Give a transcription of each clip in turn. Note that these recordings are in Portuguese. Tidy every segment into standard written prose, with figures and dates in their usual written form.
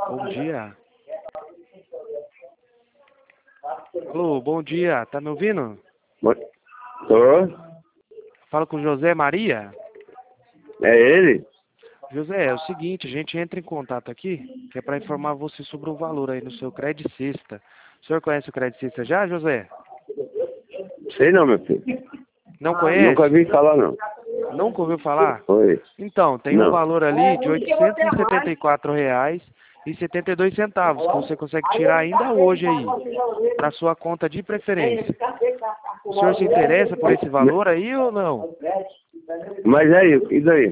Bom dia. Alô, bom dia. Tá me ouvindo? Tô. Fala com José Maria. É ele? José, é o seguinte, a gente entra em contato aqui, que é para informar você sobre o valor aí no seu Credit Sexta. O senhor conhece o Credit Sexta já, José? Sei não, meu filho. Não conhece? Nunca vi falar, não. Nunca ouviu falar? Oi. Então, tem um Não. valor ali de R$ 874,72 que você consegue tirar ainda hoje aí, para sua conta de preferência. O senhor se interessa por esse valor aí ou não? Mas aí, e daí?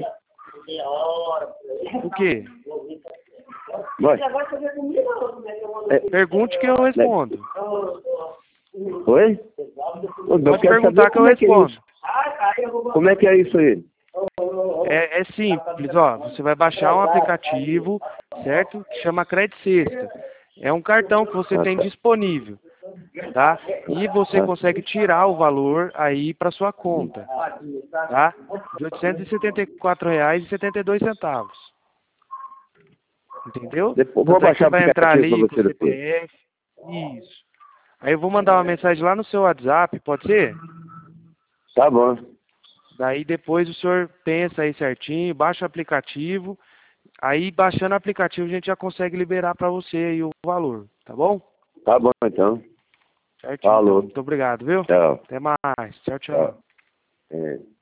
O quê? Vai. Pergunte que eu respondo. Oi? Eu Pode quero perguntar saber que eu como é que é respondo. isso. Como é que é isso aí? É simples, ó. Você vai baixar um aplicativo, certo? Que chama Credit Sexta. É um cartão que você tem disponível, tá? E você consegue tirar o valor aí para sua conta, tá? De R$ 874,72. Entendeu? Depois, vou Tanto é que baixar você o vai entrar aplicativo pra ali com o você depois. CPF. Isso. Aí eu vou mandar uma mensagem lá no seu WhatsApp, pode ser? Tá bom. Daí depois o senhor pensa aí certinho, baixa o aplicativo. Aí baixando o aplicativo a gente já consegue liberar para você aí o valor, tá bom? Tá bom, então. Certinho, então. Falou. Muito obrigado, viu? Tchau. Até mais. Tchau, tchau. Tchau. É.